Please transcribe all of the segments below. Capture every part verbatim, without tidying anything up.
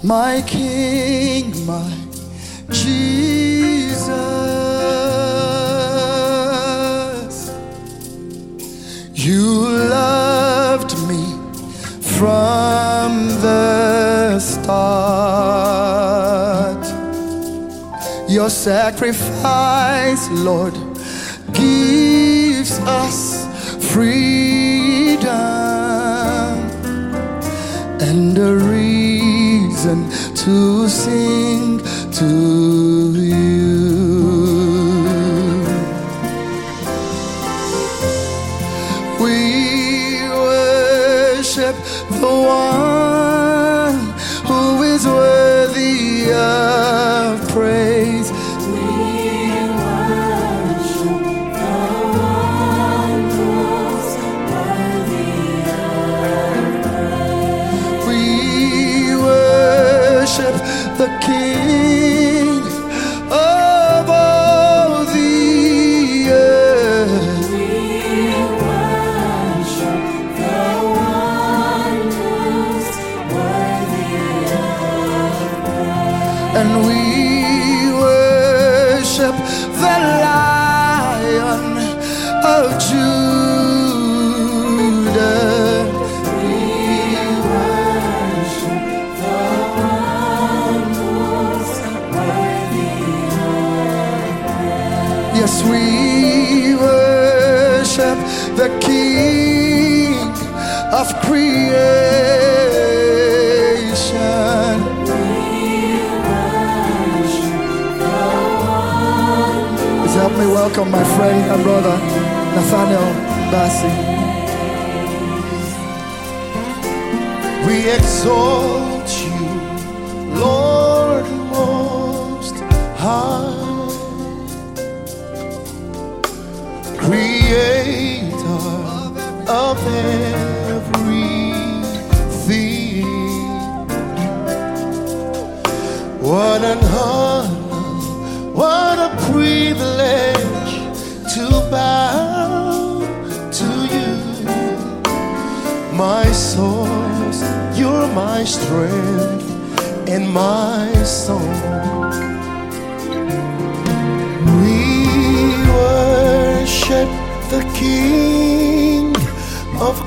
my King, my Jesus. You loved me from the start. Your sacrifice, Lord, gives us freedom and a reason to sing to you. We worship the one who is worthy of praise. We worship the one who's worthy of praise. We worship the King of all the earth. We worship the one who's worthy of praise. And we worship the Lion of Judah. We worship the one who's worthy of praise. Yes, we worship the King of creation. Please help me welcome my friend and brother Nathaniel Bassi. We exalt you, Lord Most High, Creator of everything. What an honor, what a privilege to bow to you, my source. You're my strength and my song. We worship the King of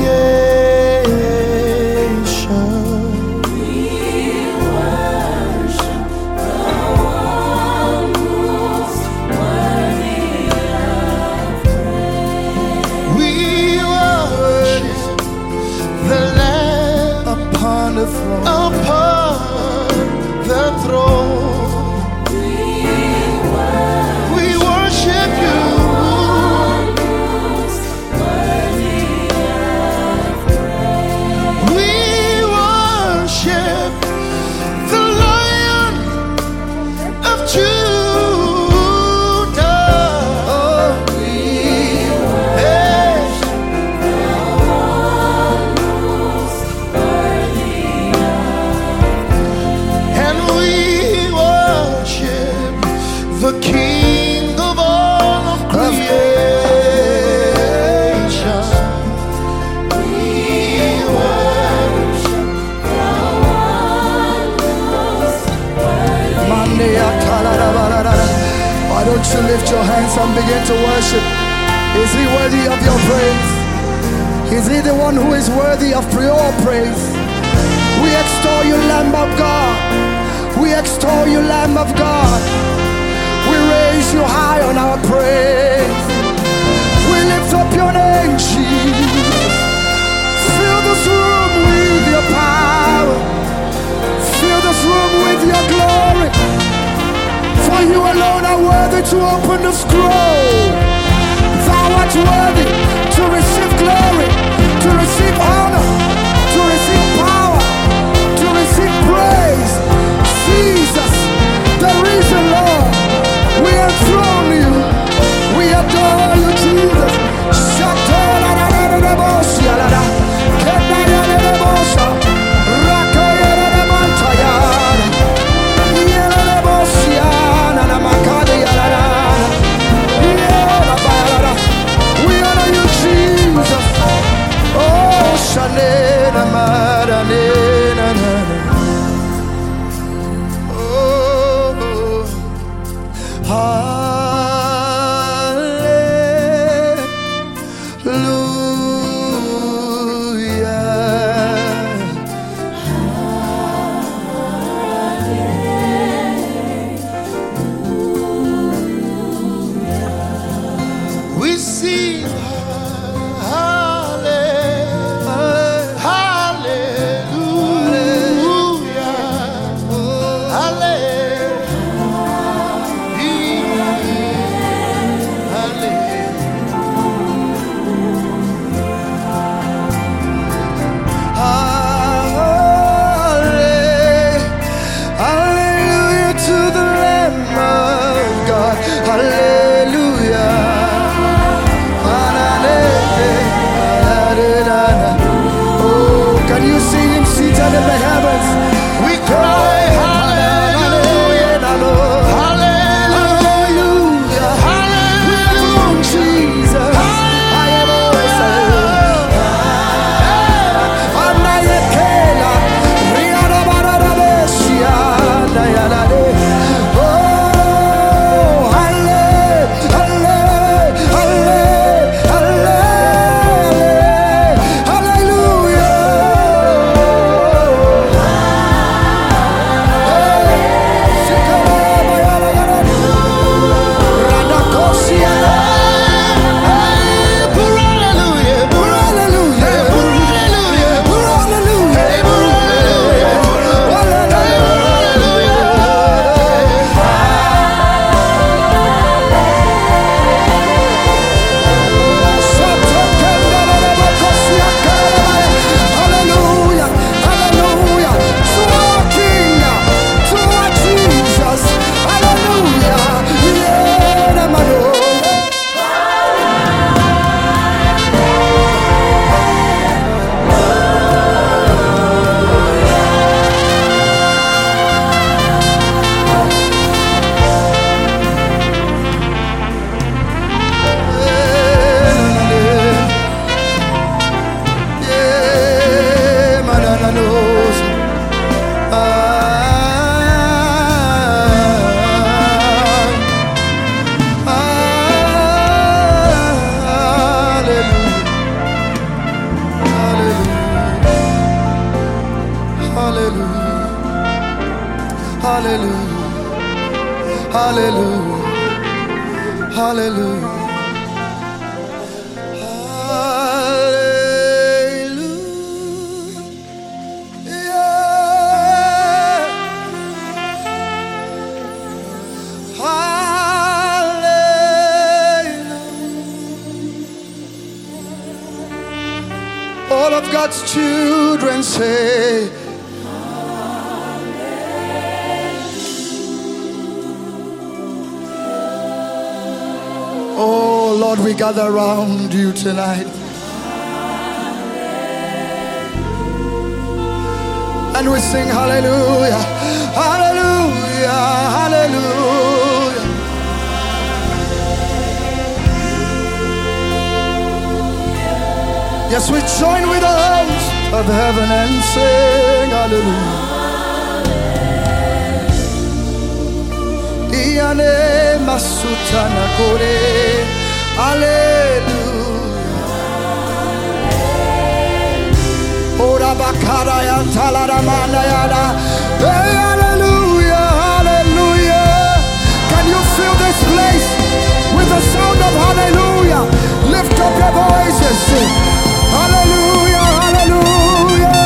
creation. We worship the one who's worthy of praise. We worship the Lamb Upon the throne, upon the throne. We worship We worship you. one who's worthy of praise. We worship the Lion of Judah. oh, we Hey. And we worship the King of all of creation. We worship Monday, why don't you lift your hands and begin to worship? Is he worthy of your praise? Is he the one who is worthy of your praise? We extol you, Lamb of God. We extol you, Lamb of God. We raise you high on our praise. We lift up your name, Jesus. Fill this room with your power. Fill this room with your glory. For you alone are worthy to open the scroll. Thou art worthy to receive glory, to receive honor, to receive power, to receive praise. Jesus, the risen Lord, we enthrone you, we adore you, Jesus. We honor you, Jesus. hallelujah, hallelujah. All of God's children say, oh Lord, we gather around you tonight. And we sing hallelujah, hallelujah, hallelujah. Yes, we join with the host of heaven and sing hallelujah. Iane masutana kore, hallelujah. Ora bakara yantala ramana yada, hey hallelujah, hallelujah. Can you fill this place with the sound of hallelujah? Lift up your voices, sing. Hallelujah, hallelujah.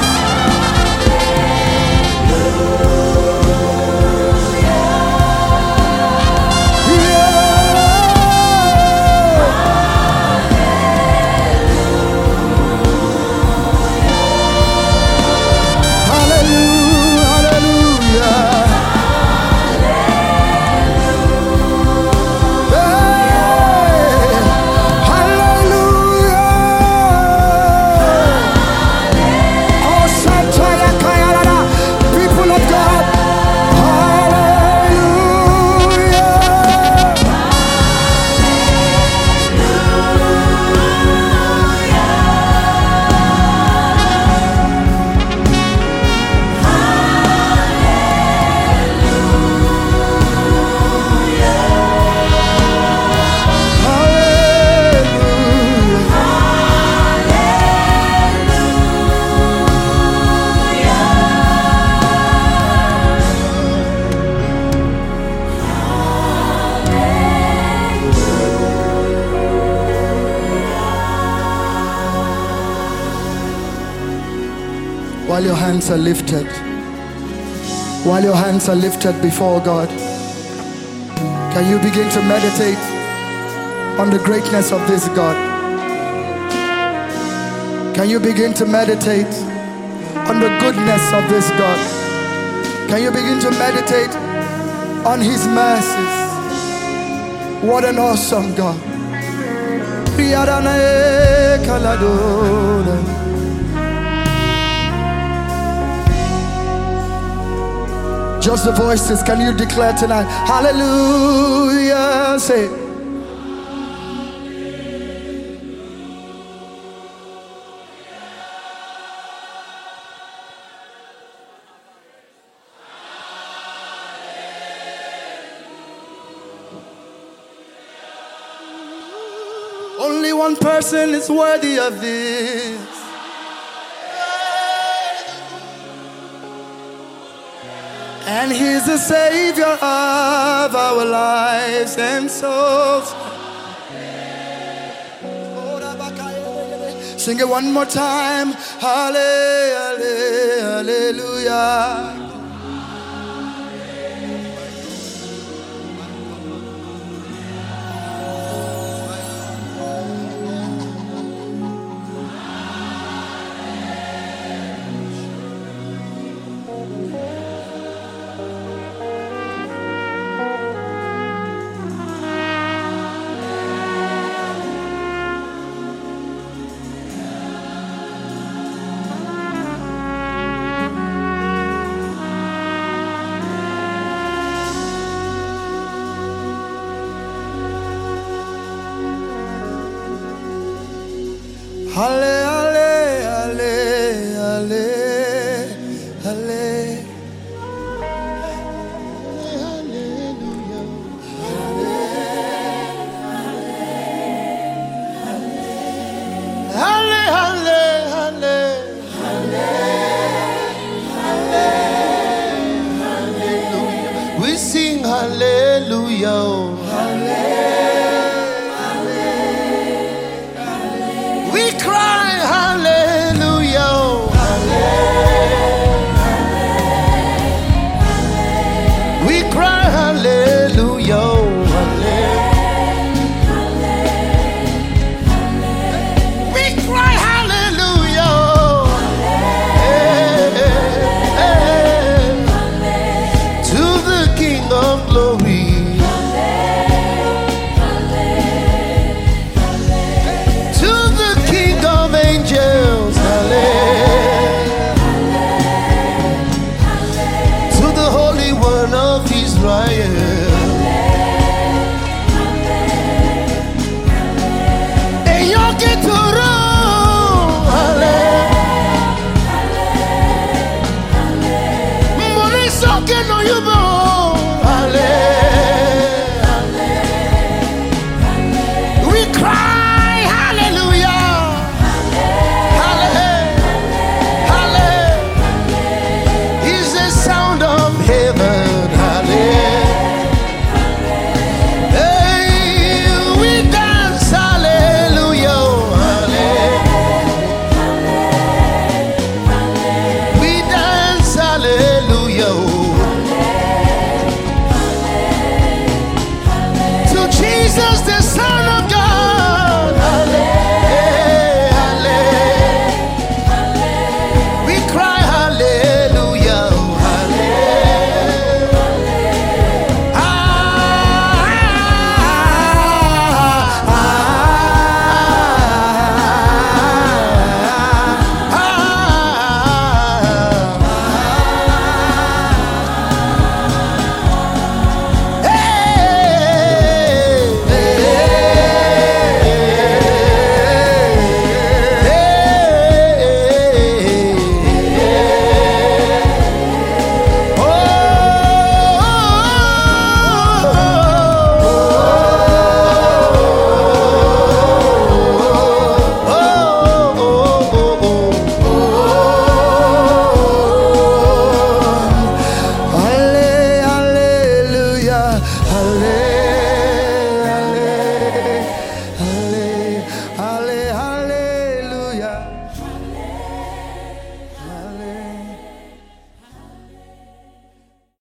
While your hands are lifted, while your hands are lifted before God, can you begin to meditate on the greatness of this God? Can you begin to meditate on the goodness of this God? Can you begin to meditate on His mercies? What an awesome God. Just the voices, can you declare tonight? Hallelujah. Say. Only one person is worthy of this. And He's the Savior of our lives and souls. Sing it one more time. Hallelujah, hallelujah. Halle, halle, halle, halle, halle. Hallelujah. Halle, halle, halle, halle, halle, hallelujah. We sing hallelujah. Jesus, there's